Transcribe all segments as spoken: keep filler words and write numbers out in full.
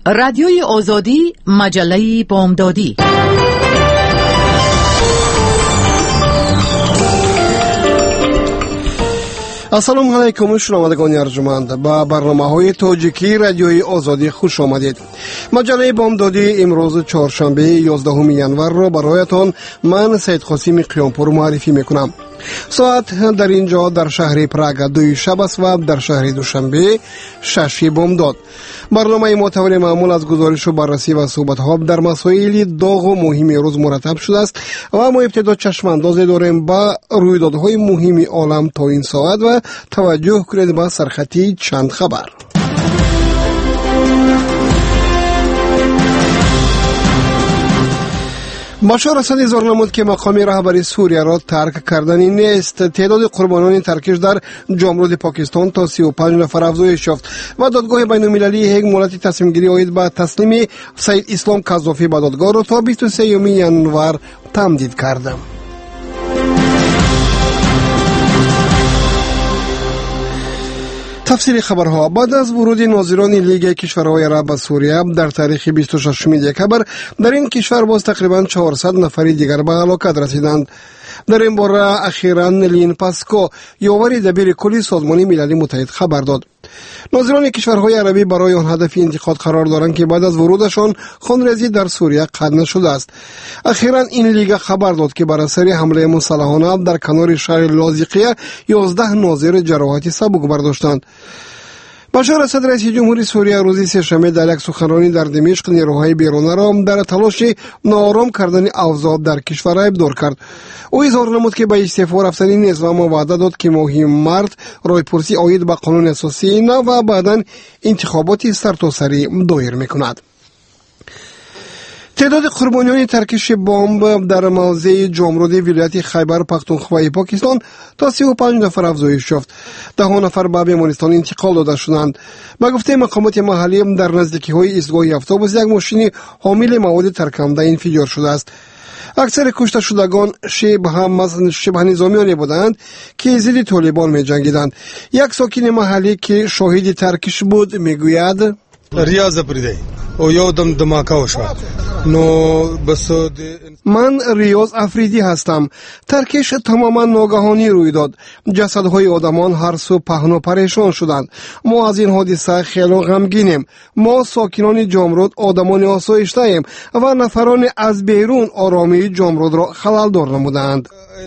رادیوی آزادی، مجله بامدادی. السلام علیکم شنوندگان ارجمند، با برنامه‌های تاجیکی رادیوی آزادی خوش آمدید. مجله بامدادی امروز چهارشنبه یازدهم ینور را برایتان من سید قاسم قیامپور معرفی میکنم. ساعت در اینجا در شهر پراگ دوی شب است و در شهر دوشنبه شش بامداد. برنامه معتبر معمول از گزارش و بررسی و صحبت ها در مسائل داغ و مهم روز مرتب شده است و ما ابتدا چشم اندازی داریم با رویدادهای مهم عالم تا این ساعت و توجه کنید به سرخطی چند خبر. بشار اسد اظهار نمود که مقام رهبری سوریه را ترک کردنی نیست. تعداد قربانان ترکش در جمهوری پاکستان تا سی و پنج نفر افزایش یافت و دادگاه بین المللی هگ مهلت تصمیم گیری عاید به تسلیم سید اسلام قذافی به دادگاه را تا بیست و سوم ینور تمدید کرد. تفسیر خبرها. بعد از ورود ناظران لیگ کشورهای عرب به سوریه در تاریخ بیست و ششم دکبر در این کشور باز تقریبا چهارصد نفر دیگر به هلاکت رسیدند. در این باره اخیراً لین پاسکو یاور دبیر کلی سازمان ملل متحد خبر داد. ناظران کشورهای عربی برای آن هدف انتقاد قرار دارند که بعد از ورودشان خونریزی در سوریه قطع نشده است. اخیراً این لیگ خبر داد که بر اثر حمله مسلحانه در کنار شهر لاذقیه یازده ناظر جراحت سبک برداشتند. بشار اسد رئیس جمهوری سوریه روز سه‌شنبه در یک سخنرانی در دمشق نیروهای بیرونی را در تلاش ناآرام کردن اوضاع در کشور ابدار کرد. او اظهار نمود که به استعفا رفتنی نیست و اما وعده داد که ماه مارس رایپرسی عاید به قانون اساسی نو و بعدا انتخابات سرتاسری دایر میکند. تعداد قربانیان ترکش بمب در موضع جمهوری ولایت خیبر پختونخوا پاکستان تا سی و پنج نفر افزایش یافت. ده نفر به بیمارستان انتقال داده شدند. به گفته مقامات محلی در نزدیکی‌های ایستگاه اتوبوس یک ماشین حامل مواد ترکنده انفجار شده است. اکثر کشته شدگان شبه شبه نظامیانی بودند که ضد طالبان می‌جنگیدند. یک ساکن محلی که شاهد ترکش بود میگوید ریاض پریده او یادم دماغ شد. نو بسود من ریاض افریدی هستم. ترکش تماما ناگهانی روی داد. جسدهای آدمان هر سو پهن و پریشان شدند. ما از این حادثه خیلی غمگینیم. ما ساکنان جمرود آدمان آسایشته ایم و نفران از بیرون آرامی جمرود را خلل دار نمودند.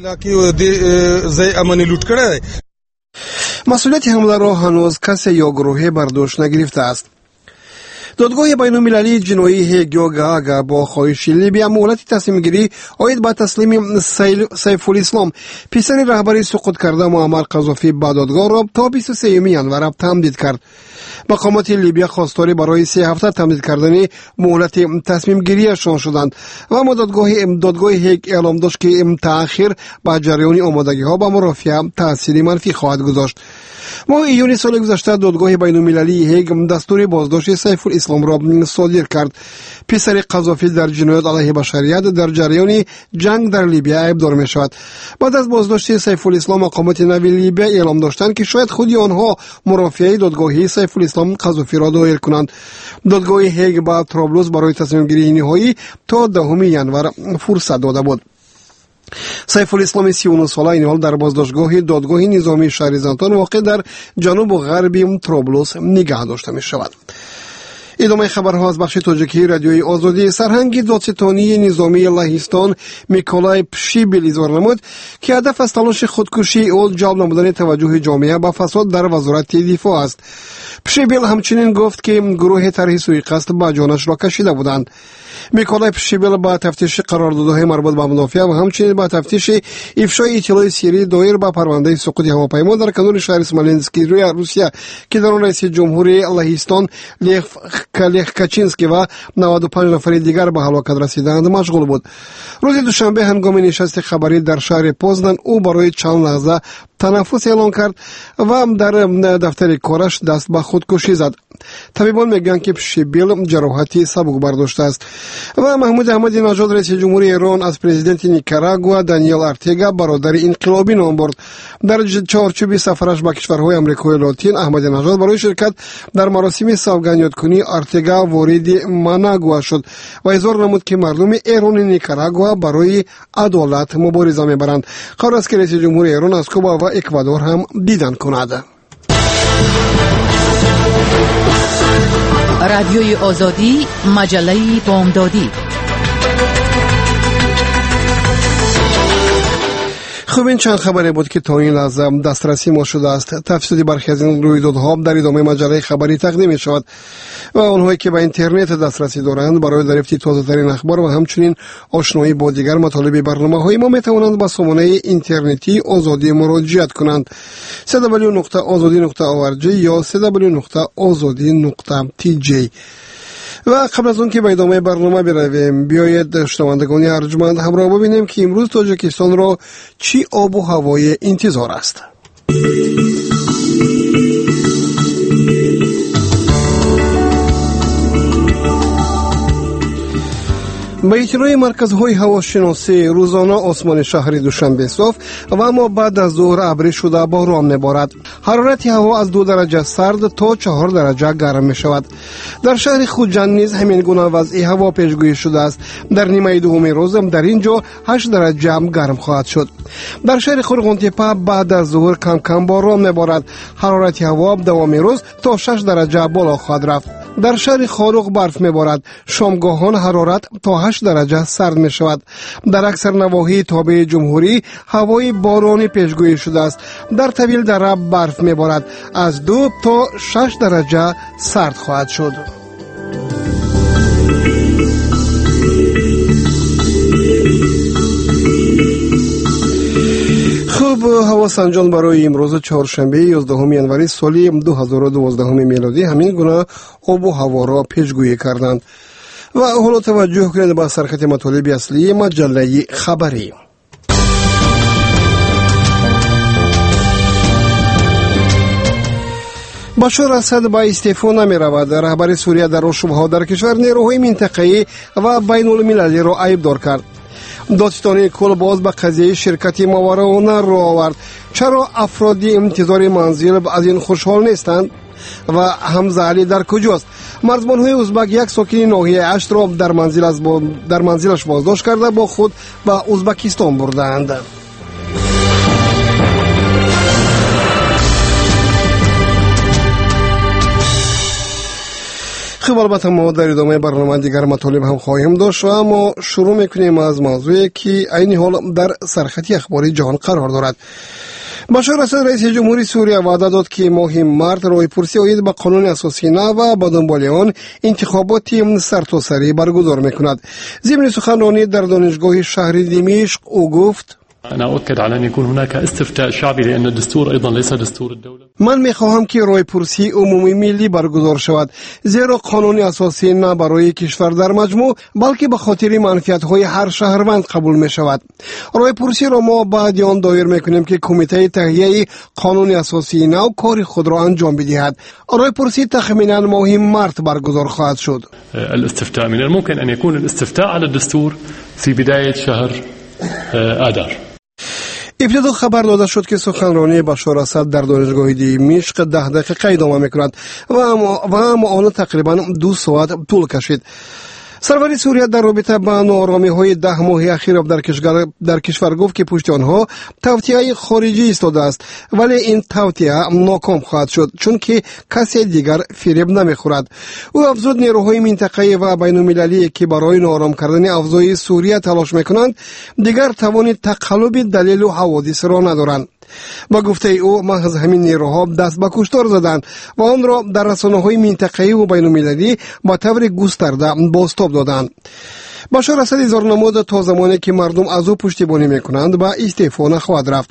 مسئولیت حمله را هنوز کسی یا گروهی برداشت نگرفته است. دادگاه بین المللی جنایی هگ یا گاگا با خواهش لیبیا مهلت تصمیم گیری عاید به تسلیم سیف الاسلام پسر رهبری سقوط کرده معمر قذافی به دادگاه را تا بیست و سوم ینور تمدید کرد. مقامات لیبیا خواستار برای سه هفته تمدید کردن مهلت تصمیم گیریشان شدند و اما دادگاه دادگاه هگ اعلام داشت که تأخیر با جریان آمادگی ها به مرافعه تأثیر منفی خواهد گذاشت. ماه ایون سال گذشته دادگاه بین المللی هگ دستور بازداشت سیف الاسلام را صادر کرد. پسر قذافی در جنایات علیه بشریت در جریان جنگ در لیبیا ابدار می شود. بعد از بازداشت سیف الاسلام مقامات نوین لیبیا اعلام داشتند که شاید خودی آنها مرافعه دادگاهی سیف الاسلام قذافی را دایر کنند. دادگاه هگ با طرابلس برای تصمیم گیری نهایی تا دهم ینور فرصت داده بود. سیف الاسلام سی و نه ساله این حال در بازداشتگاه دادگاه نظامی شهر زنتان واقع در جنوب و غرب طرابلس نگه داشته می شود. ادامه خبرها از بخش تاجیکی رادیوی آزادی. سرهنگ دادستانی نظامی لهستان میکولای پشیبیل اظهار نمود که هدف از تلاش خودکشی او جلب نمودن توجه جامعه به فساد در وزارت دفاع است. پشیبیل همچنین گفت که گروه طرح سوءقصد به جانش را کشیده بودند. میکولای پشیبیل با تفتیش قراردادهای مربوط به مدافع و همچنین با تفتیش افشای اطلاع سری دایر به پرونده سقوط هواپیما در کنار شهر اسمولینسکی روی روسیه که در آن رئیس جمهوری لهستان لیف کلیخ کاچینسکی و نود و پنج نفر دیگر به هلاکت رسیدند مشغول بود. روز دوشنبه هنگام نشست خبری در شهر پوزدان او برای چند لحظه تنفس اعلان کرد و در دفتر کارش دست به خودکشی زد. طبیبان میگن که شیبیل جراحتی سبک برداشته است. و محمود احمدی نژاد رئیس جمهوری ایران از پرزیدنت نیکاراگوآ دانیل ارتگا برادر انقلابی نام برد. در چارچوب سفرش به کشورهای آمریکای لاتین، احمدی نژاد برای شرکت در مراسم سوگندیکنی ارتگا وارد ماناگوا شد و اظهار نمود که مردم ایران نیکاراگوآ برای عدالت مبارزه میبرند. قرار است که رئیس جمهوری ایران از کوبا و اکوادور هم دیدن کند. رادیوی آزادی، مجله بامدادی. خب این چند خبری بود که تا این لحظه دسترسی ما شده است. تفصیلی برخی از این رویدادها در ادامه مجله خبری تقدیم می شود و آنهایی که به اینترنت دسترسی دارند برای دریافت تازه‌ترین اخبار و همچنین آشنایی با دیگر مطالب برنامه‌های ما می توانند به سامانه اینترنتی آزادی مراجعه کنند. دبلیو دبلیو دبلیو نقطه آزادی نقطه او ار جی یا دبلیو دبلیو دبلیو نقطه آزادی نقطه تی جی. و قبل از اون که به ادامه برنامه برویم، بیایید شنوندگان ارجمند همراه ببینیم که امروز تاجیکستان را چی آب و هوای انتظار است. به اطلاع مرکزهای هواشناسی روزانه آسمان شهر دوشنبه صاف و اما بعد از ظهر ابری شده باران میبارد. حرارت هوا از دو درجه سرد تا چهار درجه گرم می شود. در شهر خوجند نیز همین گونه وضع هوا پیشگویی شده است. در نیمه دوم روز در اینجا هشت درجه گرم خواهد شد. در شهر خرغونتپه بعد از ظهر کم کم باران میبارد. حرارت هوا دوام روز تا شش درجه بالا خواهد رفت. در شهر خاروق برف میبارد. شامگاهان حرارت تا هشت درجه سرد می شود. در اکثر نواحی تابع جمهوری هوای بارانی پیشگویی شده است. در طویل دره برف میبارد. از دو تا شش درجه سرد خواهد شد. خوب، هوا سنجان برای امروز چهارشنبه یازدهم ینوری سال دو هزار و دوازده میلادی همین گونه آب و هوا را پیشگویی کردند. و حالا توجه کنید به سرخط مطالب اصلی مجله خبری. بشار اسد با استعفا نمی رود. رهبر سوریه در شبهات در کشور نیروهای منطقه‌ای و بین المللی را عیبدار کرد. دادستانی کل باز به قضیه شرکت ماورانه را آورد. چرا افرادی انتظار منزل از این خوشحال نیستند؟ و حمزه علی در کجاست؟ مرزبان‌های ازبک یک ساکن ناحیه اشت را در منزل از با... در منزلش بازداشت کرده با خود به ازبکستان بردند. خب البته ما در ادامه برنامه دیگر مطالب هم خواهیم داشت و اما شروع میکنیم از موضوعی که عین حال در سرخط اخباری جهان قرار دارد. بشار اسد رئیس جمهوری سوریه وعده داد که ماه مارت راهپرسی آید به قانون اساسی نو و به دنبال آن انتخاباتی سرتاسری برگزار میکند. ضمن سخنرانی در دانشگاه شهر دمشق او گفت: أنا أؤكد على أن يكون هناك استفتاء شعبي لأن الدستور أيضا ليس دستور الدولة. من میخواهم که راهپرسی عمومی ملی برگزار شود، زیرا قانون اساسی نه برای کشور در مجموع بلکه به خاطر منفعت‌های هر شهروند قبول می شود. راهپرسی را ما بعد آن دایر میکنیم که کمیته تهیه قانون اساسی نو کار خود را انجام بدهد. راهپرسی تخمینا ماه مارت برگزار خواهد شد. الاستفتاء من الممكن أن يكون الاستفتاء على الدستور في بداية شهر آذار. ابتدا خبر داده شد که سخنرانی بشار اسد در دانشگاه دمشق ده دقیقه ادامه میکند و اما آن تقریبا دو ساعت طول کشید. سرور سوریه در رابطه با ناآرامی های ده ماه اخیر در کشور در کشور گفت که پشت آنها توطئه خارجی ایستاده است، ولی این توطئه ناکام خواهد شد چون که کسی دیگر فریب نمیخورد. او افزود نیروهای منطقه‌ای و بین المللی که برای ناآرام کردن اوضاع سوریه تلاش میکنند دیگر توان تقلب دلیل و حوادث را ندارند. با گفته او محض همین نیروها دست به کشتار زدند و آن را در رسانه‌های منطقه‌ای و بین المللی با طور گسترده بازتاب دادند. بشار اسد اظهار نمود تا زمانی که مردم از او پشتیبانی میکنند با استعفا نخواهد رفت.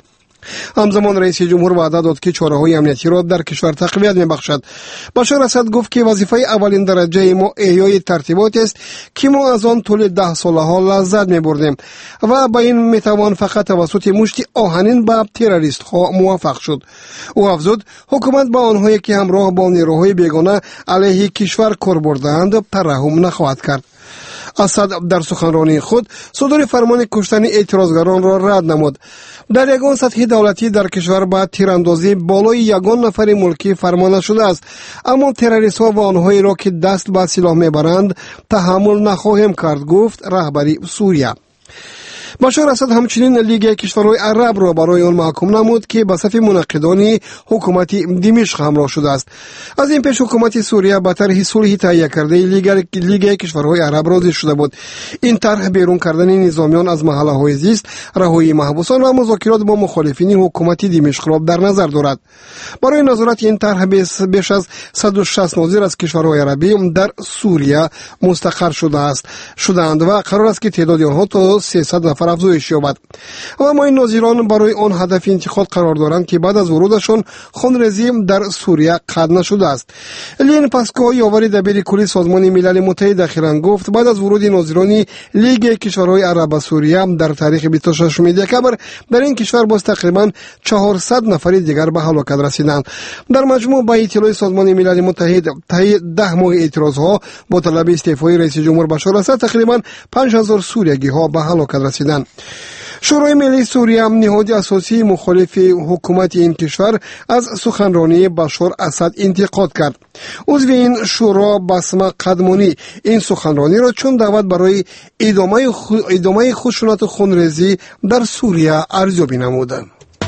همزمان رئیس جمهور وعده داد که چاره‌های امنیتی را در کشور تقویت می‌بخشد. بشار اسد گفت که وظیفه اولین درجه ما احیای ترتیبات است که ما از آن طول ده ساله ها لذت می‌بردیم و با این می‌توان فقط توسط مشت آهنین به تروریست‌ها موفق شد. او افزود حکومت با آنهایی که همراه با نیروهای بیگانه علیه کشور کار بردند ترحم نخواهد کرد. اسد در سخنرانی خود صدور فرمان کشتن اعتراضگران را رد نمود. در یگان سطح دولتی در کشور با تیراندازی بالای یگان نفر ملکی فرمان شده است، اما تروریست ها و آنهایی را که دست به سلاح میبرند تحمل نخواهیم کرد، گفت رهبری سوریه. بشار اسد همچنین لیگ کشورهای عرب را برای آن محکوم نمود که به صف منعقدان حکومت دمشق همراه شده است. از این پیش حکومت سوریه به طرح صلحی تهیه کرده لیگ لیگ کشورهای عرب راضی شده بود. این طرح بیرون کردن نظامیان از محله‌های زیست، رهایی محبوسان و مذاکرات با مخالفین حکومت دمشق را در نظر دارد. برای نظارت این طرح بیش از صد و شصت ناظر از کشورهای عربی در سوریه مستقر شده است شدند و قرار است که تعداد آنها تا سیصد نفر افزایش یابد. و اما این ناظران برای آن هدف انتخاب قرار دارند که بعد از ورودشان خونریزی در سوریه قطع نشده است. لین پاسکو یاور دبیر کلی سازمان ملل متحد اخیراً گفت بعد از ورود ناظران لیگ کشورهای عرب به سوریه در تاریخ بیست و ششم دکامبر در این کشور باز تقریباً چهارصد نفر دیگر به هلاکت رسیدند. در مجموع با اطلاع سازمان ملل متحد طی ده ماه اعتراضها با طلب استعفای رئیس جمهور بشار اسد تقریباً پنج هزار سوریگی ها به هلاکت رسیدند. شورای ملی سوریه نهاد اساسی مخالف حکومت این کشور از سخنرانی بشار اسد انتقاد کرد. عضو این شورا بسمه قدمانی این سخنرانی را چون دعوت برای ادامه ادامه خشونت و خونریزی در سوریه ارزیابی نمودند.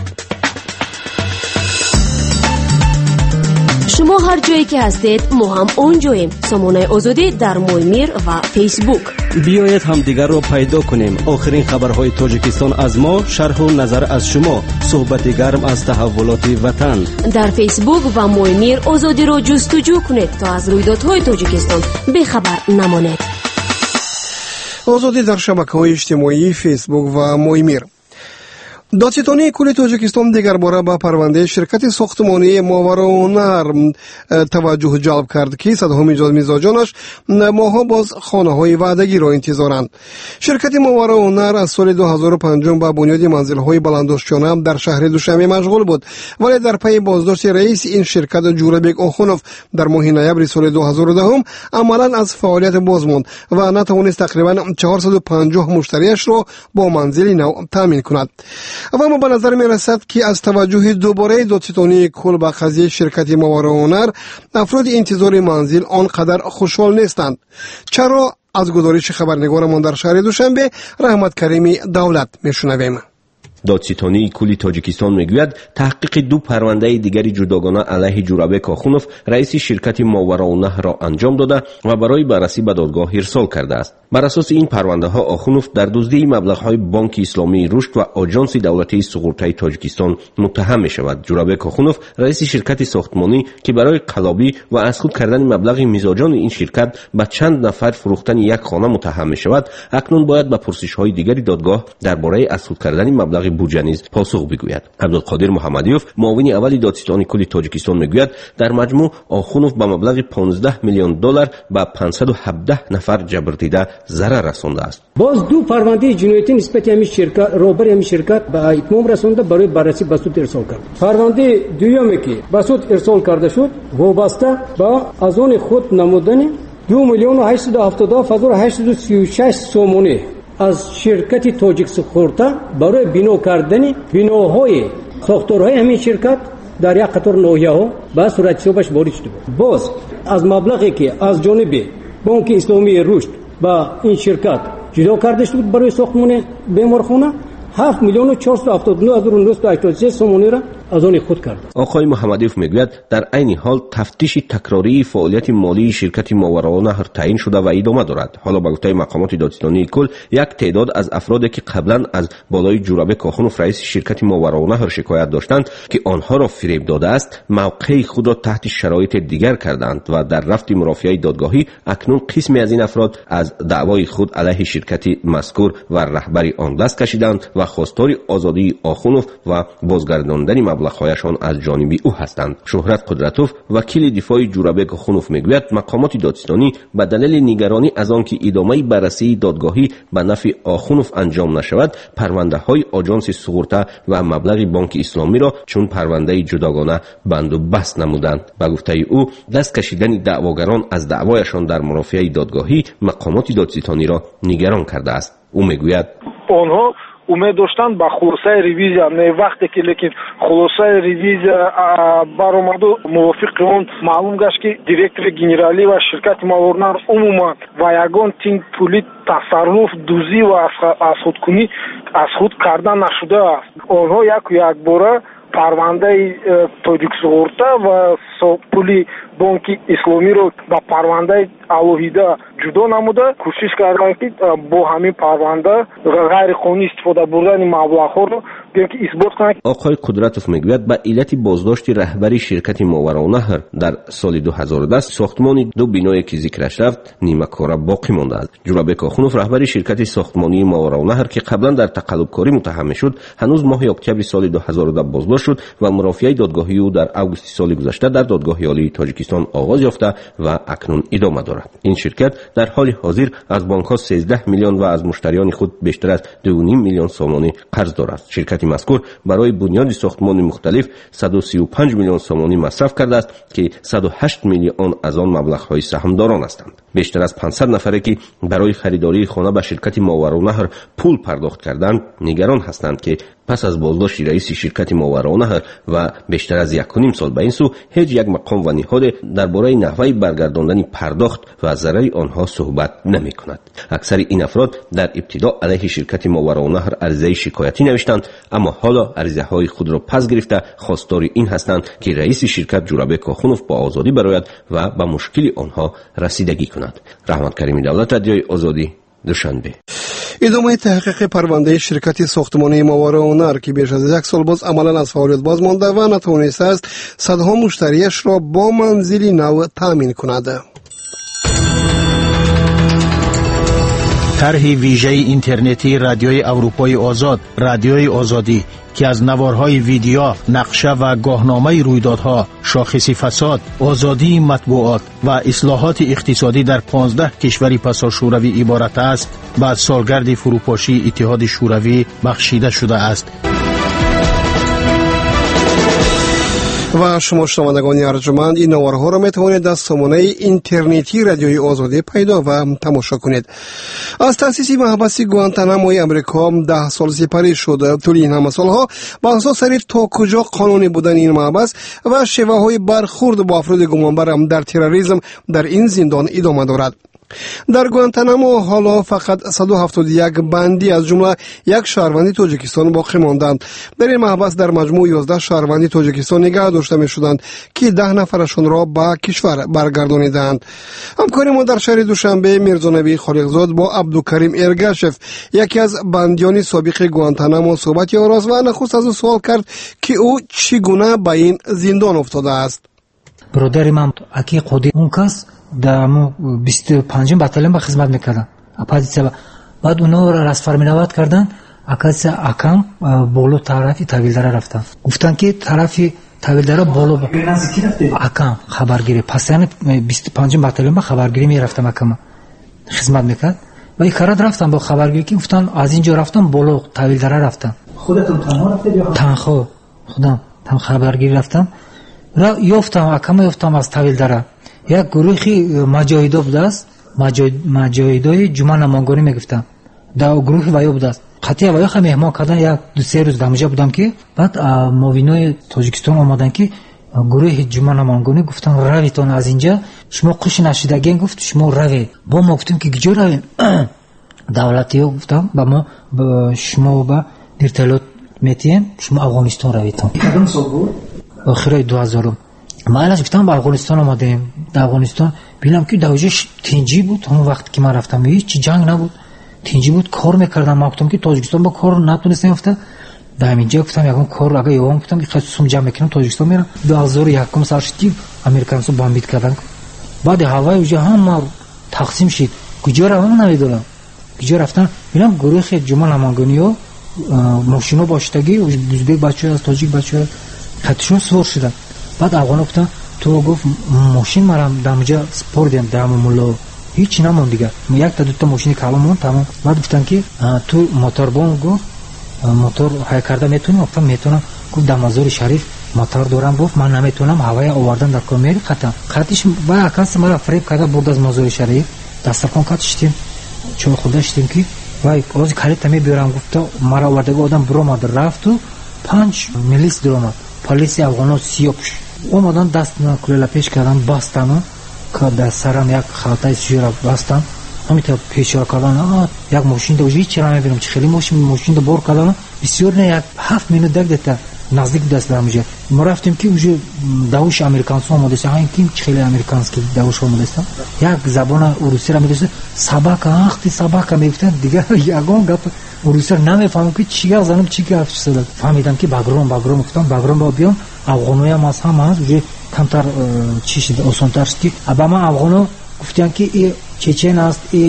شما هر جایی که هستید ما هم اونجاییم. سامانه آزادی در مویمیر و فیسبوک. بیایید هم دیگر را پیدا کنیم. آخرین خبرهای تاجیکستان از ما، شرح و نظر از شما، صحبت گرم از تحولات وطن. در فیسبوک و مویمیر آزادی را جستجو کنید تا از رویدادهای تاجیکستان بخبر نمانید. آزادی در شبکه‌های اجتماعی فیسبوک و مویمیر. دادستانی کل تاجیکستان دیگر باره به پرونده شرکت ساختمانی ماورالنهر توجه جلب کرد که صدها مزاجانش ماها باز خانه های وعدگی را انتظارند. شرکت ماورالنهر از سال دو هزار و پنج به بنیاد منزل های بلندوستانه در شهر دوشنبه مشغول بود، ولی در پی بازداشت رئیس این شرکت جوربک آخونوف در ماه نوامبر سال دو هزار و ده عملا از فعالیت باز ماند و نتوانست تقریبا چهارصد و پنجاه مشتریش را با منزل نو تامین کند. و اما به نظر می رسد که از توجه دوباره دادستانی کل به قضیه شرکت ماورالنهر افراد انتظار منزل آنقدر خوشحال نیستند. چرا؟ از گزارش خبرنگارمان در شهر دوشنبه رحمت کریمی دولت میشنویم. دادستانی کلی تاجیکستان میگوید تحقیق دو پرونده دیگری جداگانه علیه جوربک آخونوف رئیس شرکت ماورالنهر را انجام داده و برای بررسی به دادگاه ارسال کرده است. بر اساس این پرونده ها آخونوف در دزدی مبلغ های بانک اسلامی رشد و آژانس دولتی سقوطی تاجیکستان متهم می شود. جوربک آخونوف رئیس شرکت ساختمانی که برای قلابی و از خود کردن مبلغ مزاجان این شرکت به چند نفر فروختن یک خانه متهم می شود، اکنون باید به پرسش های دیگری دادگاه درباره از خود کردن مبلغ بودجه نیز پاسخ بگوید. عبدالقادر محمدیوف معاون اول دادستانی کل تاجیکستان میگوید در مجموع آخونوف به مبلغ پانزده میلیون دلار به پانصد و هفده نفر جبر ضرر رسانده است. باز دو پرونده جنایتی نسبت همین شرکت روبر همین شرکت به اتمام رسانده برای بررسی به سود ارسال کرد. پرونده دومی که به سود ارسال کرده شد وابسته با از آن خود نمودن دو میلیون و هشتصد و هفتاد و هفت هزار و هشتصد و سی و شش سومونه از شرکت تاجیک سخورتا برای بنا کردن بناهای ساختارهای همین شرکت در یک قطار ناحیه‌ها به صورت حسابش وارد شده بود. باز از مبلغی که از جانب بانک اسلامی رشد با این شرکت جدا کرده شد برای ساختمان بیمارخانه هفت میلیون و چهارصد و هفتاد و نه هزار و نهصد و هشتاد و سه سومانی را از آن خود کرده. آقای محمدیف میگوید در عین حال تفتیش تکراری فعالیت مالی شرکت ماوراءالنهر تعیین شده و ادامه دارد. حالا به گفته مقامات دادستانی کل یک تعداد از افرادی که قبلا از بالای جورابه کاخونوف رئیس شرکت ماوراءالنهر شکایت داشتند که آنها را فریب داده است، موقع خود را تحت شرایط دیگر کردند و در رفت مرافعه دادگاهی اکنون قسمی از این افراد از دعوای خود علیه شرکت مذکور و رهبری آن دست کشیدند و خواستار آزادی آخونوف و بازگرداندن مبلغ‌هایشان از جانب او هستند. شهرت قدرتوف وکیل دفاع جورابک آخونوف میگوید مقامات دادستانی به دلیل نگرانی از آنکه ادامه بررسی دادگاهی به نفع آخونوف انجام نشود، پرونده‌های آژانس سقورتا و مبلغ بانک اسلامی را چون پرونده جداگانه بند و بست نمودند. به گفته او دست کشیدن دعواگران از دعوایشان در مرافعه دادگاهی مقامات دادستانی را نگران کرده است. او میگوید آنها امید داشتند با خلاصه ریویزیا، نه وقتی که لیکن خلاصه ریویزیا برآمد و موافق اون معلوم گشت که دیرکتور گنرالی و شرکت ماوراءالنهر عموما و یگان تیم پولی تصرف دوزی و از خودکنی از خود کردن نشده است. آنها یک یک باره پرونده تاجیک سقورتا و پولی بانک اسلامی رو با پرونده الوهیده جدا نموده کوشش کردن که با همین پرونده غیر قانونی استفاده بردن مبلغ‌ها رو بیان که اثبات کنند. آقای قدرتوف میگوید به علت بازداشت رهبری شرکت ماوراءالنهر در سال دو هزار و ده ساختمان دو بینایی که ذکرش رفت نیمه کاره باقی مانده است. جورابک آخونوف رهبری شرکت ساختمانی ماوراءالنهر که قبلا در تقلبکاری متهم شد، هنوز ماه اکتبر سال دو هزار و ده بازداشت شد و مرافعه دادگاهی او در آگوست سال گذشته در دادگاه عالی تاجیکستان آغاز یافته و اکنون ادامه دارد. این شرکت در حال حاضر از بانک‌ها سیزده میلیون و از مشتریان خود بیشتر از دو و نیم میلیون سومانی قرض دارد. شرکت مذکور برای بنیاد ساختمان مختلف صد و سی و پنج میلیون سومانی مصرف کرده است که صد و هشت میلیون از آن مبلغ‌های سهامداران هستند. بیشتر از پانصد نفری که برای خریداری خانه به شرکت ماوراءالنهر پول پرداخت کردند نگران هستند که پس از بازداشت رئیس شرکت ماوراءالنهر و بیشتر از یک و نیم سال به این سو هیچ یک مقام و نهاد درباره نحوه برگرداندن پرداخت و ضرر آنها صحبت نمی کند. اکثر این افراد در ابتدا علیه شرکت ماوراءالنهر عریضه شکایتی نوشتند، اما حالا عریضه های خود را پس گرفته خواستار این هستند که رئیس شرکت جورابک آخونوف با آزادی برآید و به مشکل آنها رسیدگی کند. رحمت کریمی دولت، رادیوی آزادی، دوشنبه. ادامه تحقیق پرونده شرکت ساختمانی ماوراءالنهر که بیش از یک سال باز عملا از فعالیت باز مانده و نتوانسته است صدها مشتریش را با منزلی نو تامین کند. طرح ویژه اینترنتی رادیوی اروپای آزاد، رادیوی آزادی که از نوارهای ویدیو، نقشه و گاهنامه رویدادها، شاخص فساد، آزادی مطبوعات و اصلاحات اقتصادی در پانزده کشور پسا شوروی عبارت است، بعد سالگرد فروپاشی اتحاد شوروی بخشیده شده است. و شما شنوندگان ارجمند این نوارها را میتوانید در سامانه اینترنتی رادیوی آزادی پیدا و تماشا کنید. از تأسیس محبس گوانتاناموی امریکا ده سال سپری شد. طول این همه سالها با اساس تا کجا قانونی بودن این محبس و شیوه های برخورد با افراد گمانبر در تروریسم در این زندان ادامه دارد. در گوانتانامو حالا فقط صد و هفتاد و یک بندی از جمله یک شهروندی تاجیکستان باقی ماندند. در این محبس در مجموع یازده شهروندی تاجیکستان نگه داشته می شدند که ده نفرشان را به کشور برگردانیدند. همکار ما در شهر دوشنبه میرزانبی خالقزاد با عبدالکریم ارگشف یکی از بندیان سابق گوانتانامو صحبتی آراست و نخست از او سوال کرد که او چگونه به این زندان افتاده است. برادر من اکی قودی اون کس در بیست و پنجم باتالون با خدمت میکردن اپوزیسیا، بعد اونا را رسفرمینوات کردن اکاس اکام بالو طرفی تحویلدار رفتن، گفتن که طرفی تحویلدار بالو اکام خبرگیری، پس یعنی بیست و پنجم باتالون با خبرگیری میرفتم اکام خدمت میکرد و این کارا رفتن با خبرگیری که گفتن از اینجا رفتم بالو تحویلدار رفتن. خودتون تنها رفتید یا تنها؟ خودم تنها خبرگیری رفتم را یافتم اکام یافتم از تحویلدار یک گروهی مجاهدا بود است، مجاهدای جمعه نمازگانی میگفتن در گروه ویا بود است. خطی ویا خم مهمان کردن یک دو سه روز دمجا بودم که بعد موینای تاجیکستان آمدن که گروه جمعه نمازگانی گفتن رویتون از اینجا شما خوش نشیدگین، گفت شما روی با ما گفتیم که کجا رویم دولتی ها گفتم با ما با شما با ارتباط метием шумо афғонистон равитон. Кадом сол буд? Охираи ду ҳазорум. ман аз гуфтам ба афғонистон омадем. дар афғонистон бинам ки дар оҷа тинҷӣ буд. ҳамон вақте ки ман рафтам ҳеҷ ҷанг набуд, тинҷӣ буд, кор мекардам. ман гуфтам ки тоҷикистон ба кор натунистем рафта. дар ҳаминҷа гуфтам ягон кор агар ёвам гуфтам ки сум ҷамъ мекунам тоҷикистон мерам. ду ҳазору якум сал шуди американцо бомбит карданд. баъди ҳаваи оҷа ҳама тақсим шид. куҷо равам намедонам. куҷо рафтам бинам гурӯхи ҷума намангониҳо мошино бошидагӣ узбек бачаҳо аз тоҷик бачаҳо хатишон свор шуданд. баъд афғоно гуфтам ту гуфт мошин марам дар онҷа спор дем дар ҳамон мулло ҳеҷ чӣ намон дигар. якта дута мошини калон монд тамом. баъд гуфтам ки ту моторбон гуфт мотор ҳай карда метонӣ? гуфтам метонам. гуфт дар мазори шариф мотор дорам. гуфт ман наметонам ҳавая овардан дар кор мери қатам. қатиш ба акаси мара фреб карда бурд аз мазори шариф дастархон катиштем чой хӯрда шидем ки вай ҳозир карета мебиёрам. гуфта мара овардаги одам биромад рафту панҷ милис диромад полисия афғоно сиёпуш омадан даст на кулела пеш кардан бастану дар сарам як халтаи сӯра бастан ҳамита пешора кардан як мошинда уҷа ҳеҷ чира мебинам чи хеле мошин мошинда бор кардан бисёр не як ҳафт минут даг дета наздик даст дар муҷа. мо рафтем ки уҷа давуши американцо омодаста. ҳаин ки чи хеле американски давуш омодаста. як забона урусира медоста сабака ахти сабака мегуфтан дигар ягон гап урусира намефаҳмам ки чӣ гап занам чӣ гап шуда. фаҳмидам ки багром багром гуфтам багром ба биём афғоноям аз ҳама аст уҷа камтар чӣ шуда осонтар шуд ки ба ман афғоно гуфтанд ки и чечен аст и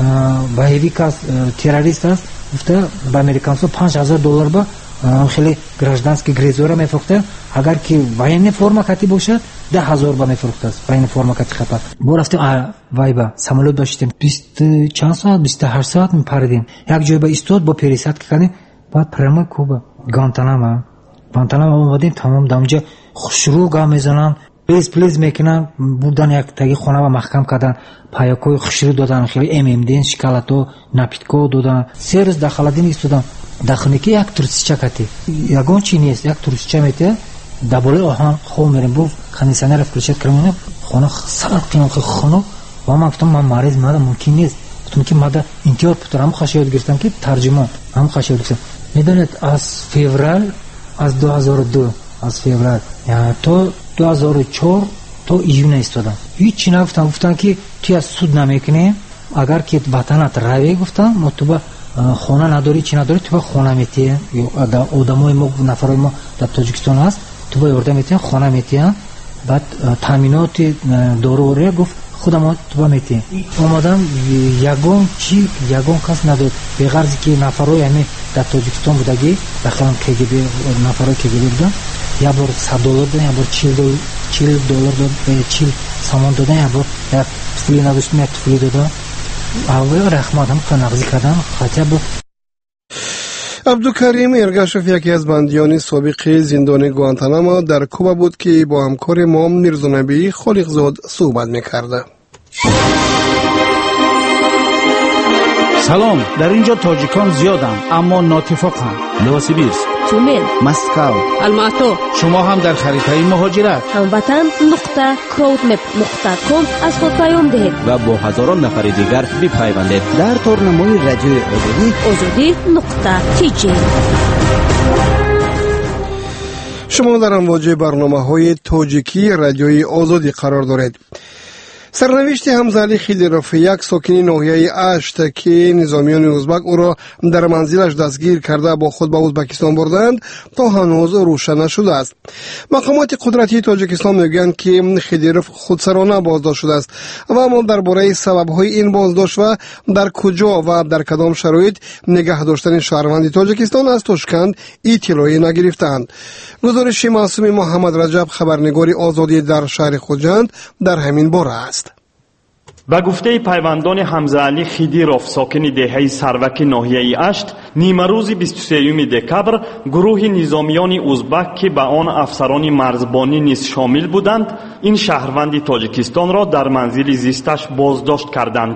боевик аст террорист аст. гуфта ба американцо панҷ ҳазор доллар ба хеле гражданский грезора мефурохта. агар ки военный форма кати бошад да ҳазор ба мефурохтааст военный форма кати хата. бо рафтем вайба самолёт доштем бисту чанд соат бисту ҳашт соат мепаридем. як ҷой ба истод бо пересадка кардем. баъд прямо куба гуантанамо гуантанамо омадем. тамом дар онҷа шурӯъ гап мезананд плиз плиз мекунанд. бурдан як таги хонаро маҳкам кардан паёкҳои хушрӯ додан хеле эмемден шоколадҳо напитко додан. се рӯз дар халадин истодам. дар хонаки як турсича кати ягон чи нест. як турсича метия дар болои оҳан хоб мерем. бо кондиционер включат кардем хона сарқинам хона. ва ман гуфтам ман мариз мада мумкин нест. гуфтам ки мада интиёр путар ҳам хаша ёд гирифтам ки тарҷумон ҳам хаша ёд гирифтам. медонед аз феврал аз ду ҳазору ду аз феврал то ду ҳазору чор то июна истодам. ҳеҷ чӣ нагуфтам. гуфтам ки ту аз суд намекунем агар ки ватанат раве гуфтам мо ту ба хона надорӣ чӣ надорӣ ту ба хона метиҳем одамои мо нафарои мо дар тоҷикистон аст ту ба ёрда метиҳем хона метиҳем. баъд таъминоти дорувория гуфт худам ту ба метиҳем. омадам ягон чи ягон кас надод беғарзе ки нафарои ҳаме дар тоҷикистон будагӣ дахалам кгб нафарои кгб буданд. як бор сад доллар додам, як бор чил доллар додам, чил самон додам, як бор як туфли надоштам, як туфли додам. аввал рахмат ҳам нағзӣ кардам хотя бо. абдукарим эргашев яке аз бандиёни собиқи зиндони гуантанамо дар куба буд ки бо ҳамкори мо мирзонабии холиқзод суҳбат мекарда. салом, дар инҷо тоҷикон зиёданд, аммо нотифоқанд. новосибирск, тюмен, москав, алмато. шумо ҳам дар харитаи муҳоҷират ҳамватан нуқта crowdmap нуқта com аз худ паём диҳед ва бо ҳазорон нафари дигар бипайвандед дар торнамои радиои озодӣ озодӣ нуқта tj. шумо дар амвоҷи барномаҳои тоҷикӣ радиои озодӣ қарор доред. сарнавишти ҳамзали хидиров, як сокини ноҳияи ашт ки низомиёни узбак ӯро дар манзилаш дастгир карда бо худ ба узбекистон бурданд, то ҳанӯз рӯшан нашудааст. мақомоти қудратии тоҷикистон мегӯянд ки хидиров худсарона боздошт шудааст ва аммо дар бораи сабабҳои ин боздошт ва дар куҷо ва дар кадом шароит нигоҳ доштани шаҳрванди тоҷикистон аз Тошканд иттилоӣ нагирифтаанд. гузориши маъсуми Муҳаммад Раҷаб, хабарнигори озодӣ дар шаҳри Хуҷанд, дар ҳамин бора аст. ба гуфтаи пайвандони ҳамзаалӣ хидиров, сокини деҳаи сарваки ноҳияи ашт, нимарӯзи бисту сеюми декабр гурӯҳи низомиёни узбак ки ба он афсарони марзбонӣ низ шомил буданд, ин шаҳрванди тоҷикистонро дар манзили зисташ боздошт карданд.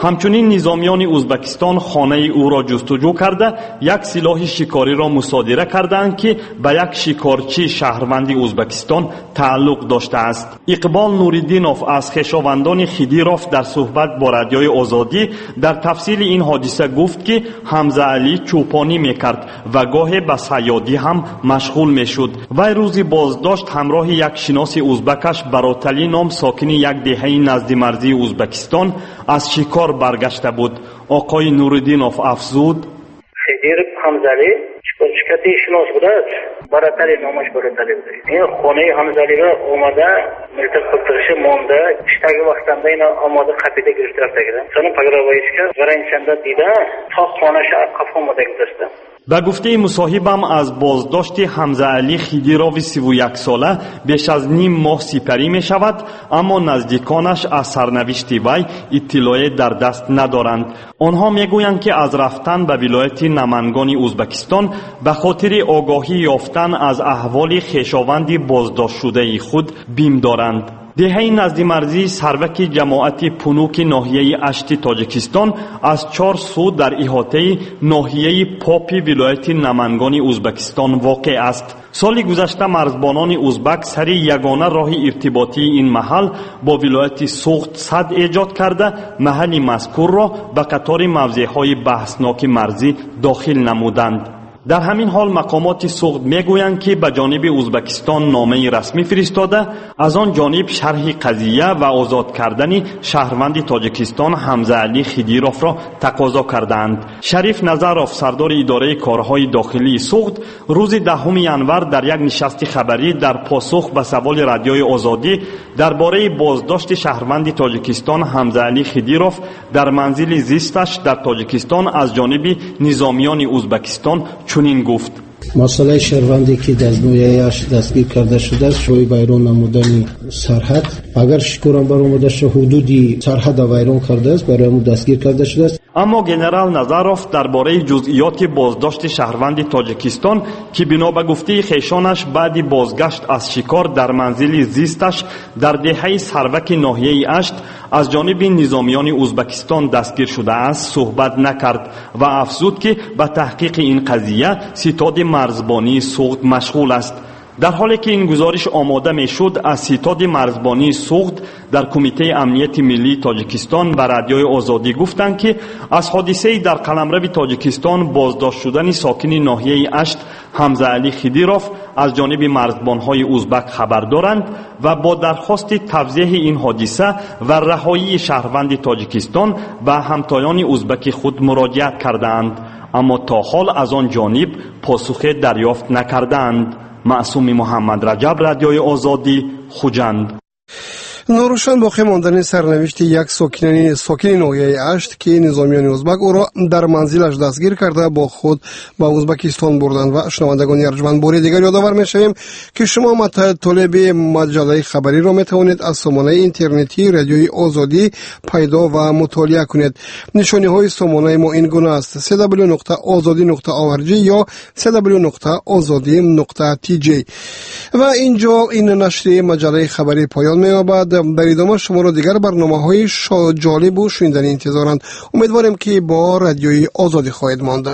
ҳамчунин низомиёни ӯзбекистон хонаи ӯро ҷустуҷӯ карда як силоҳи шикориро мусодира карданд ки ба як шикорчии шаҳрванди ӯзбекистон тааллуқ доштааст. иқбол нуриддинов аз хешовандони хидиров дар суҳбат бо радиои озодӣ дар тафсили ин ҳодиса гуфт ки ҳамза алӣ чӯпонӣ мекард ва гоҳе ба саёдӣ ҳам машғул мешуд. вай рӯзи боздошт ҳамроҳи як шиноси ӯзбакаш бароталӣ ном сокини як деҳаи назди марзии ӯзбекистон аз шикор баргашта буд. оқои нуриддинов афзуд: хидир ҳамзалӣ чикати шинос будааст, баратали номаш баратали буд. ин хонаи ҳамзалига омада милтак қилтириши монда иштаги вақтанда ина омода қапида гирифтар кардам. сани паграваишка гаранчанда дида то хонаша қафо мода гузашта. ба гуфтаи мусоҳибам аз боздошти ҳамза алӣ хидирови сиву як сола беш аз ним моҳ сипарӣ мешавад, аммо наздиконаш аз сарнавишти вай иттилоъе дар даст надоранд. онҳо мегӯянд ки аз рафтан ба вилояти намангони ӯзбекистон ба хотири огоҳӣ ёфтан аз аҳволи хешованди боздоштшудаи худ бим доранд. деҳаи наздимарзии сарваки ҷамоати пунуки ноҳияи ашти тоҷикистон аз чор су дар иҳотаи ноҳияи попи вилояти намангони ӯзбекистон воқеъ аст. соли гузашта марзбонони ӯзбак сари ягона роҳи иртиботии ин маҳал бо вилояти суғд сад эҷод карда маҳалли мазкурро ба қатори мавзеъҳои баҳсноки марзӣ дохил намуданд. дар ҳамин ҳол мақомоти суғд мегӯянд ки ба ҷониби ӯзбекистон номаи расмӣ фиристода аз он ҷониб шарҳи қазия ва озод кардани шаҳрванди тоҷикистон ҳамза алӣ хидировро тақозо кардаанд. шариф назаров, сардори идораи корҳои дохилии суғд, рӯзи даҳуми январ дар як нишасти хабарӣ дар посух ба саволи радиои озодӣ дар бораи боздошти шаҳрванди тоҷикистон ҳамза алӣ хидиров дар манзили зисташ дар тоҷикистон аз ҷониби низомиёни ӯзбекистон чунин гуфт: масъалаи шаҳрванде ки дазнӯяаш дастгир карда шудааст, шои вайрон намудани сарҳад, агар шикорам баромада шуд ҳудуди сарҳада вайрон кардааст, барои ҳамон дастгир карда шудааст. аммо генерал Назаров дар бораи ҷузъиёти боздошти шаҳрванди тоҷикистон ки бино ба гуфтаи хешонаш баъди бозгашт аз шикор дар манзили зисташ дар деҳаи сарваки ноҳияи ашт аз ҷониби низомиёни ӯзбекистон дастгир шудааст, суҳбат накард ва афзуд ки ба таҳқиқи ин қазия ситоди марзбонии суғд машғул аст. дар ҳоле ки ин гузориш омода мешуд, аз ситоди марзбонии суғд дар кумитаи амнияти миллии тоҷикистон ба радиои озодӣ гуфтанд ки аз ҳодисаи дар қаламрави тоҷикистон боздошт шудани сокини ноҳияи ашт ҳамза алӣ хидиров аз ҷониби марзбонҳои ӯзбак хабар доранд ва бо дархости тавзеҳи ин ҳодиса ва раҳоии шаҳрванди тоҷикистон ба ҳамтоёни ӯзбаки худ муроҷиат кардаанд, аммо то ҳол аз он ҷониб посухе дарёфт накардаанд. маъсуми муҳаммад раҷаб, радиои озодӣ, хуҷанд. норӯшан боқӣ мондани сарнавишти як сокини сокини ноҳияи ашт ки низомиёни ӯзбак ӯро дар манзилаш дастгир карда бо худ ба ӯзбекистон бурданд. ва шунавандагони арҷманд, бори дигар ёдовар мешавем ки шумо маталаби маҷаллаи хабариро метавонед аз сомонаи интернетии радиои озодӣ пайдо ва мутолиа кунед. нишониҳои сомонаи мо ин гуна аст: с w нуқта озодӣ нуқта орг ё с w нуқта озодӣ нуқта ти ҷ. ва инҷо ин нашри маҷаллаи хабарӣ поён меёбад. дар идома шуморо дигар барномаҳои ҷолибу шунидани интизоранд. умедворем ки бо радиои озодӣ хоҳед монда.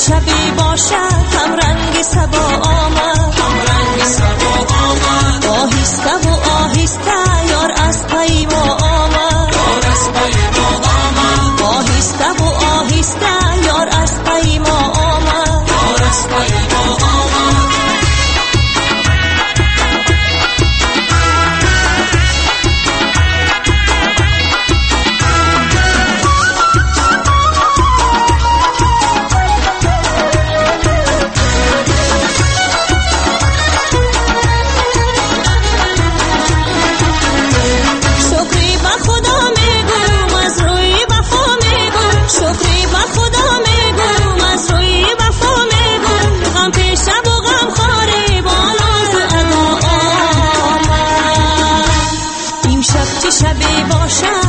شبی باشد هم رنگ صبا آمد هم رنگ صبا آمد آهسته و آهسته یار از پیما آمد یار از پیما آمد آهسته و آهسته یار از پیما آمد یار از پیما آمد شبی باشد